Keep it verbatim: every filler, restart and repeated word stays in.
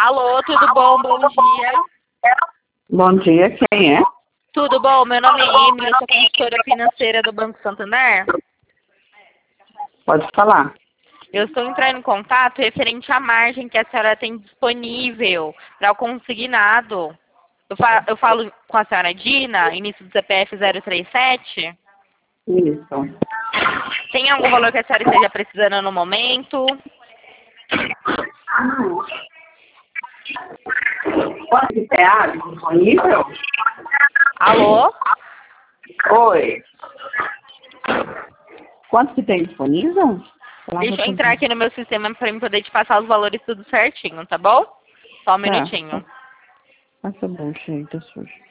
Alô, tudo bom? Bom dia. Bom dia, quem é? Tudo bom? Meu nome é Emily, eu sou consultora financeira do Banco Santander. Pode falar. Eu estou entrando em contato referente à margem que a senhora tem disponível para o consignado. Eu, fa eu falo com a senhora Dina, início do C P F zero três sete. Isso. Tem algum valor que a senhora esteja precisando no momento? Quanto que é a disponível? Alô? Oi. Quanto que tem disponível? Deixa eu entrar aqui no meu sistema para eu poder te passar os valores tudo certinho, tá bom? Só um Tá. minutinho. Passa bom, cheio, tá sujo.